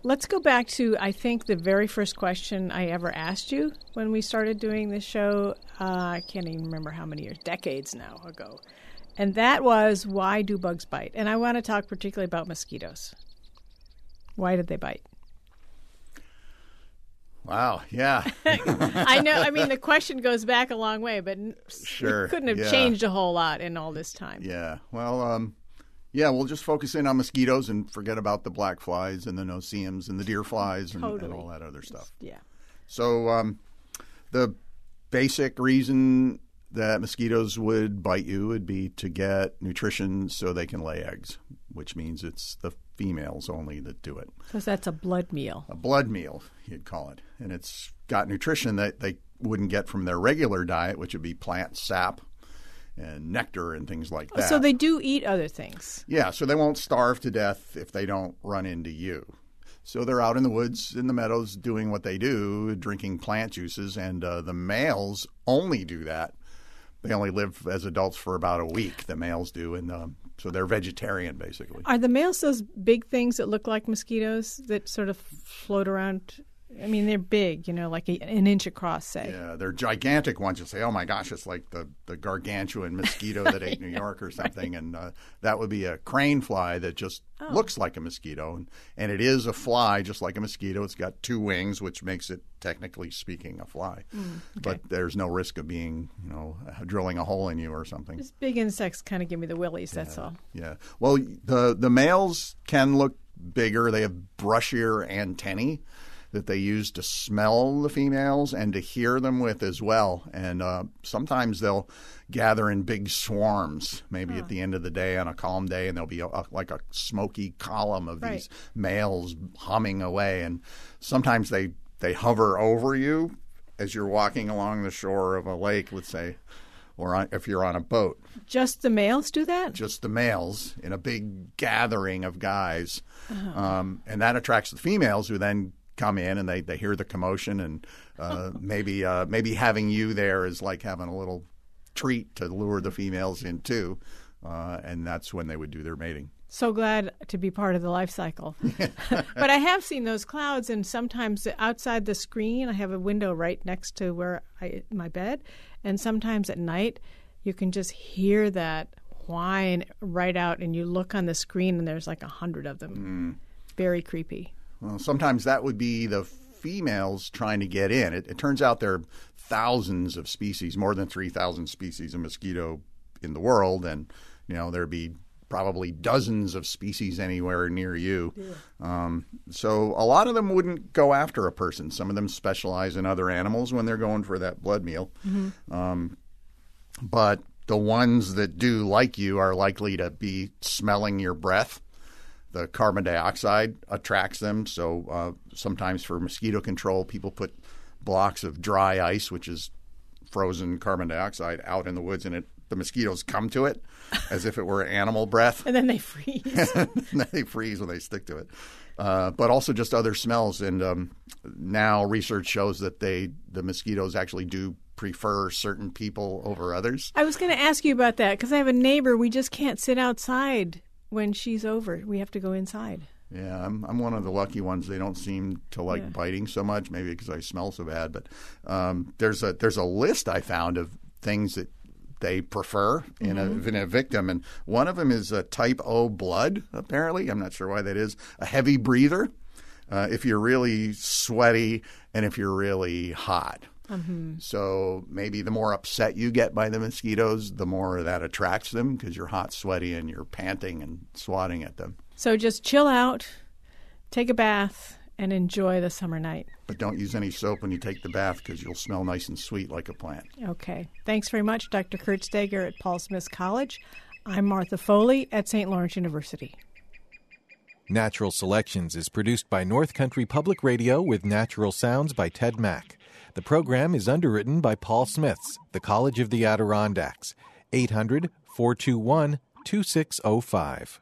let's go back to, I think, the very first question I ever asked you when we started doing this show. I can't even remember how many years, decades now ago. And that was, why do bugs bite? And I want to talk particularly about mosquitoes. Why did they bite? Wow, yeah. I know. I mean, the question goes back a long way, but sure, it couldn't have changed a whole lot in all this time. Yeah. Well, we'll just focus in on mosquitoes and forget about the black flies and the no-see-ums and the deer flies and all that other stuff. Yeah. So the basic reason that mosquitoes would bite you would be to get nutrition so they can lay eggs, which means it's the females only that do it. Because that's a blood meal. A blood meal, you'd call it. And it's got nutrition that they wouldn't get from their regular diet, which would be plant sap and nectar and things like that. So they do eat other things. Yeah, so they won't starve to death if they don't run into you. So they're out in the woods, in the meadows, doing what they do, drinking plant juices, and the males only do that. They only live as adults for about a week, the males do, and so they're vegetarian, basically. Are the males those big things that look like mosquitoes that sort of float around? I mean, they're big, like an inch across, say. Yeah, they're gigantic ones. You say, oh, my gosh, it's like the gargantuan mosquito that ate New York or something. Right. And that would be a crane fly that just looks like a mosquito. And it is a fly just like a mosquito. It's got 2 wings, which makes it, technically speaking, a fly. Okay. But there's no risk of being, drilling a hole in you or something. Just big insects kind of give me the willies, that's all. Yeah. Well, the males can look bigger. They have brushier antennae that they use to smell the females and to hear them with as well. And sometimes they'll gather in big swarms, maybe at the end of the day on a calm day, and there'll be like a smoky column of these males humming away. And sometimes they hover over you as you're walking along the shore of a lake, let's say, or if you're on a boat. Just the males do that? Just the males in a big gathering of guys. And that attracts the females, who then come in and they hear the commotion, and maybe having you there is like having a little treat to lure the females in too, and that's when they would do their mating. So glad to be part of the life cycle. But I have seen those clouds, and sometimes outside the screen, I have a window right next to my bed, and sometimes at night you can just hear that whine right out, and you look on the screen and there's like 100 of them. Very creepy. Well, sometimes that would be the females trying to get in. It turns out there are thousands of species, more than 3,000 species of mosquito in the world, and there'd be probably dozens of species anywhere near you. Yeah. So a lot of them wouldn't go after a person. Some of them specialize in other animals when they're going for that blood meal. But the ones that do like you are likely to be smelling your breath. The carbon dioxide attracts them. So sometimes for mosquito control, people put blocks of dry ice, which is frozen carbon dioxide, out in the woods, and the mosquitoes come to it as if it were animal breath. And then they freeze. They freeze when they stick to it. But also just other smells. And now research shows that the mosquitoes actually do prefer certain people over others. I was going to ask you about that because I have a neighbor. We just can't sit outside when she's over. We have to go inside. Yeah, I'm one of the lucky ones. They don't seem to like biting so much, maybe because I smell so bad. But there's a list I found of things that they prefer in a victim, and one of them is a type O blood, apparently. I'm not sure why that is. A heavy breather, if you're really sweaty and if you're really hot. So maybe the more upset you get by the mosquitoes, the more that attracts them because you're hot, sweaty, and you're panting and swatting at them. So just chill out, take a bath, and enjoy the summer night. But don't use any soap when you take the bath because you'll smell nice and sweet like a plant. Okay. Thanks very much, Dr. Kurt Steger at Paul Smith College. I'm Martha Foley at St. Lawrence University. Natural Selections is produced by North Country Public Radio with natural sounds by Ted Mack. The program is underwritten by Paul Smith's, the College of the Adirondacks, 800-421-2605.